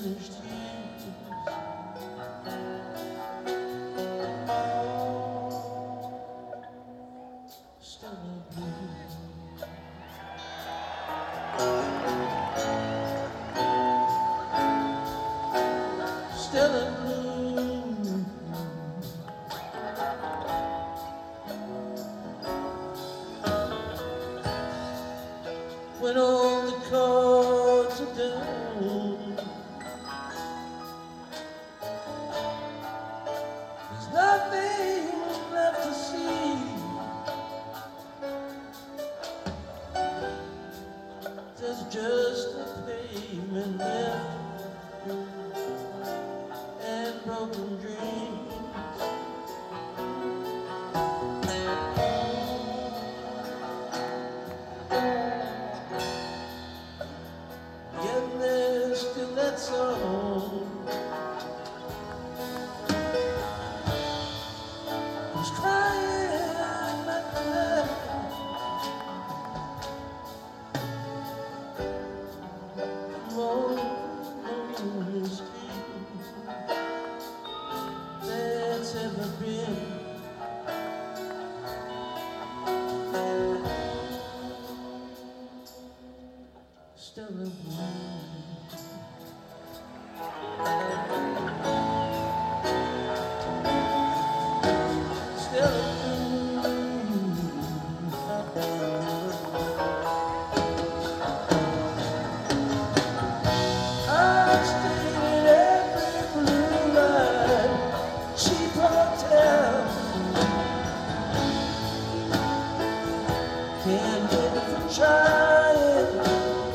finished tears. Still in blue. Still in blue. When all the cards are down, there's nothing left to see. There's just a pavement left and broken dreams. Yet there's still that song who's crying like the night. Lonely street that's ever been. Still in blue. Still in blue. I've stayed in every blue line, cheap hotel. Can't get it for trying.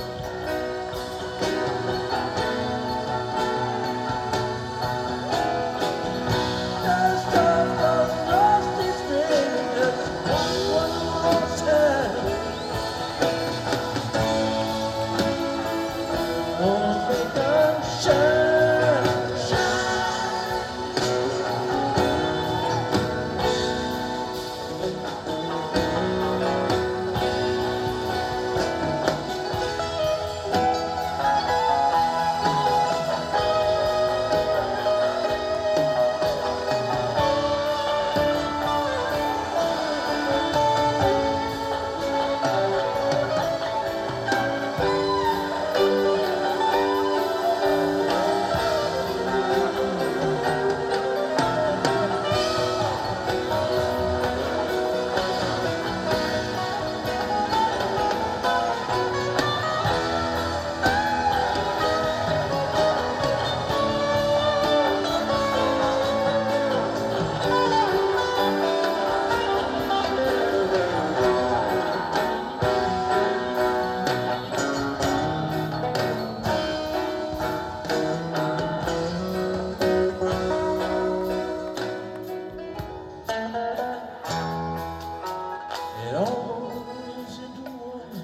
It all goes into one.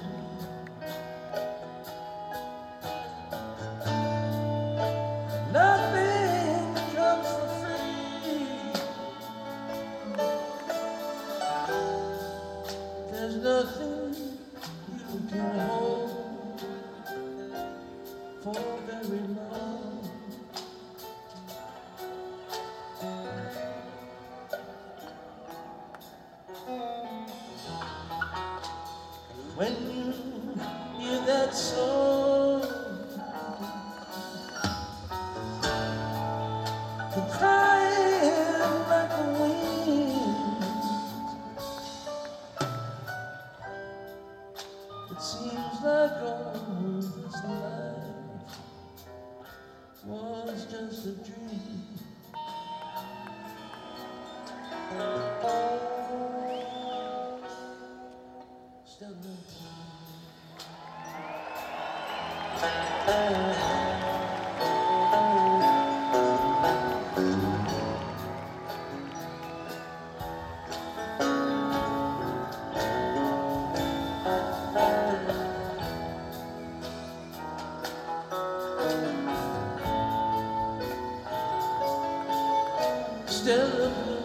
Nothing comes for free. There's nothing you can hold for very long. When you hear that song, you're crying like the wind. It seems like all this life was just a dream. Still no still